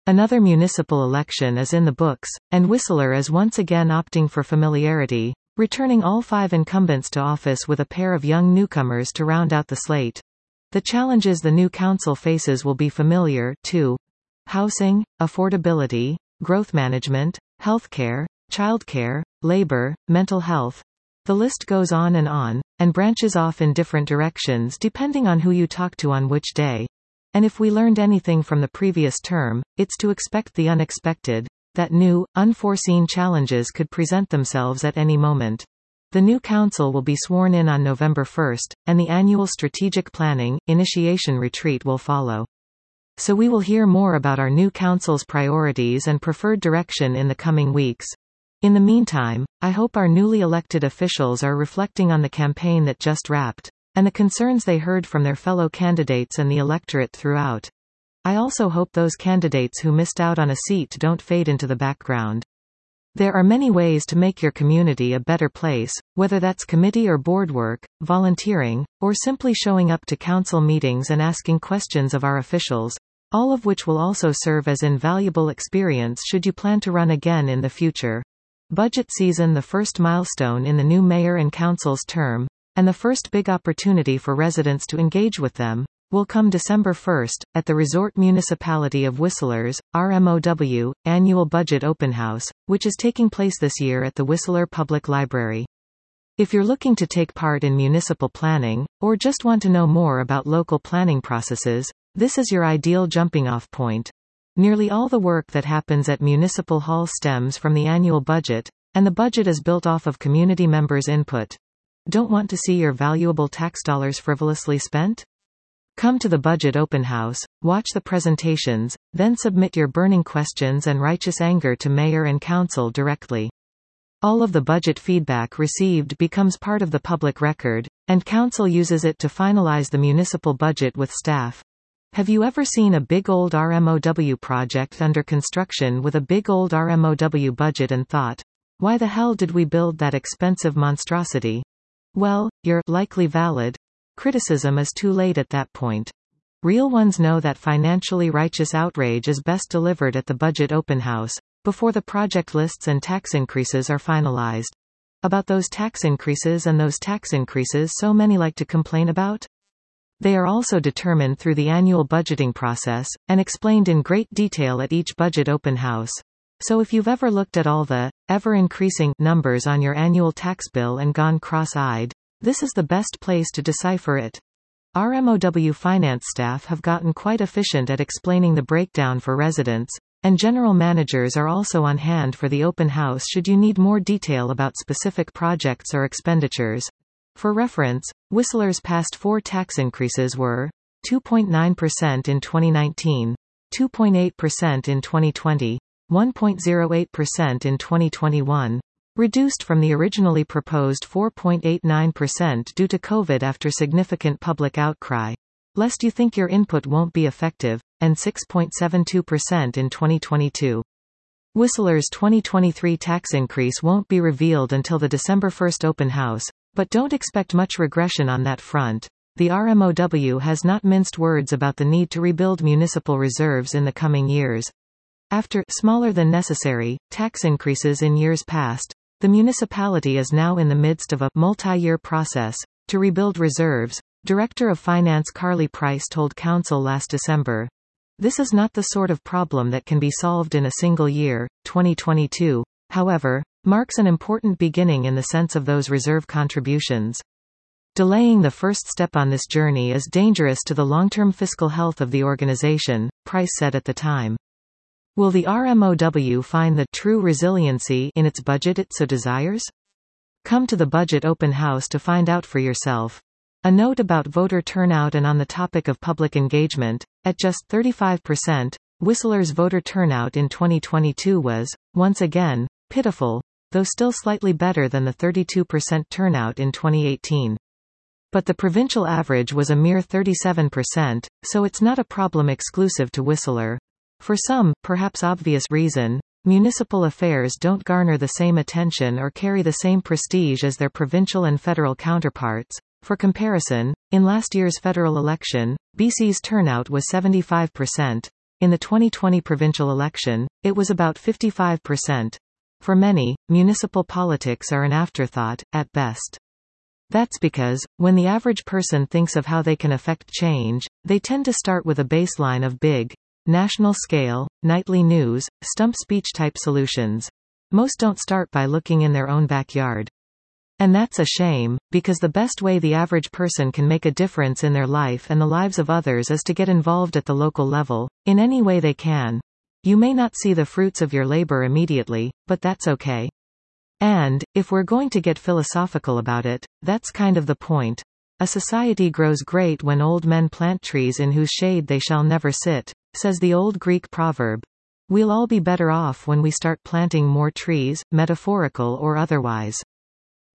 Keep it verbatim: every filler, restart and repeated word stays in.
Another municipal election is in the books, and Whistler is once again opting for familiarity, returning all five incumbents to office with a pair of young newcomers to round out the slate. The challenges the new council faces will be familiar, too. Housing, affordability, growth management, healthcare, childcare, labor, mental health. The list goes on and on, and branches off in different directions depending on who you talk to on which day. And if we learned anything from the previous term, it's to expect the unexpected, that new, unforeseen challenges could present themselves at any moment. The new council will be sworn in on November first, and the annual strategic planning, initiation retreat will follow. So we will hear more about our new council's priorities and preferred direction in the coming weeks. In the meantime, I hope our newly elected officials are reflecting on the campaign that just wrapped, and the concerns they heard from their fellow candidates and the electorate throughout. I also hope those candidates who missed out on a seat don't fade into the background. There are many ways to make your community a better place, whether that's committee or board work, volunteering, or simply showing up to council meetings and asking questions of our officials, all of which will also serve as invaluable experience should you plan to run again in the future. Budget season, the first milestone in the new mayor and council's term, and the first big opportunity for residents to engage with them, will come December first, at the Resort Municipality of Whistler's, R M O W, Annual Budget Open House, which is taking place this year at the Whistler Public Library. If you're looking to take part in municipal planning, or just want to know more about local planning processes, this is your ideal jumping-off point. Nearly all the work that happens at Municipal Hall stems from the annual budget, and the budget is built off of community members' input. Don't want to see your valuable tax dollars frivolously spent? Come to the Budget Open House, watch the presentations, then submit your burning questions and righteous anger to Mayor and Council directly. All of the budget feedback received becomes part of the public record, and Council uses it to finalize the municipal budget with staff. Have you ever seen a big old R M O W project under construction with a big old R M O W budget and thought, why the hell did we build that expensive monstrosity? Well, your likely valid criticism is too late at that point. Real ones know that financially righteous outrage is best delivered at the Budget Open House, before the project lists and tax increases are finalized. About those tax increases and those tax increases so many like to complain about? They are also determined through the annual budgeting process, and explained in great detail at each Budget Open House. So if you've ever looked at all the, ever-increasing, numbers on your annual tax bill and gone cross-eyed, this is the best place to decipher it. R M O W finance staff have gotten quite efficient at explaining the breakdown for residents, and general managers are also on hand for the open house should you need more detail about specific projects or expenditures. For reference, Whistler's past four tax increases were two point nine percent in twenty nineteen, two point eight percent in twenty twenty, one point zero eight percent in twenty twenty-one, reduced from the originally proposed four point eight nine percent due to COVID after significant public outcry, lest you think your input won't be effective, and six point seven two percent in twenty twenty-two. Whistler's twenty twenty-three tax increase won't be revealed until the December first open house, but don't expect much regression on that front. The R M O W has not minced words about the need to rebuild municipal reserves in the coming years. After smaller than necessary tax increases in years past, the municipality is now in the midst of a multi-year process to rebuild reserves, Director of Finance Carly Price told Council last December. This is not the sort of problem that can be solved in a single year. twenty twenty-two, however, marks an important beginning in the sense of those reserve contributions. Delaying the first step on this journey is dangerous to the long-term fiscal health of the organization, Price said at the time. Will the R M O W find the true resiliency in its budget it so desires? Come to the Budget Open House to find out for yourself. A note about voter turnout and on the topic of public engagement, at just thirty-five percent, Whistler's voter turnout in twenty twenty-two was, once again, pitiful, though still slightly better than the thirty-two percent turnout in twenty eighteen. But the provincial average was a mere thirty-seven percent, so it's not a problem exclusive to Whistler. For some, perhaps obvious reason, municipal affairs don't garner the same attention or carry the same prestige as their provincial and federal counterparts. For comparison, in last year's federal election, B C's turnout was seventy-five percent. In the twenty twenty provincial election, it was about fifty-five percent. For many, municipal politics are an afterthought, at best. That's because, when the average person thinks of how they can affect change, they tend to start with a baseline of big, national-scale, nightly news, stump speech-type solutions. Most don't start by looking in their own backyard. And that's a shame, because the best way the average person can make a difference in their life and the lives of others is to get involved at the local level, in any way they can. You may not see the fruits of your labor immediately, but that's okay. And, if we're going to get philosophical about it, that's kind of the point. A society grows great when old men plant trees in whose shade they shall never sit, says the old Greek proverb. We'll all be better off when we start planting more trees, metaphorical or otherwise.